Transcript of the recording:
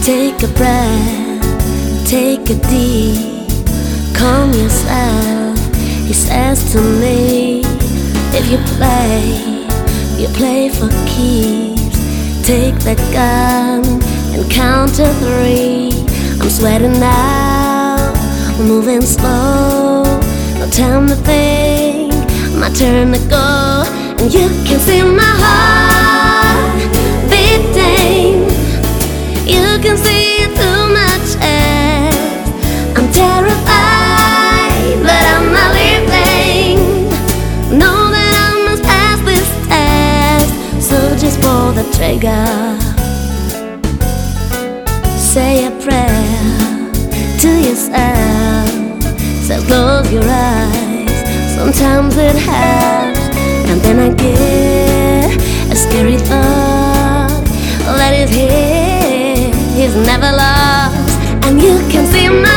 Take a breath, take a deep, calm yourself. He says to me, if you play for keeps. Take that gun and count to 3. I'm sweating now, I'm moving slow. No time to think, my turn to go. And you can see my heart beating. You can see it through my chest. I'm terrified, but I'm not leaving. Know that I must pass this test, so just pull the trigger. Say a prayer to yourself. So close your eyes, sometimes it helps. And then I get a scary thought. Let it hit, he's never lost. And you can see my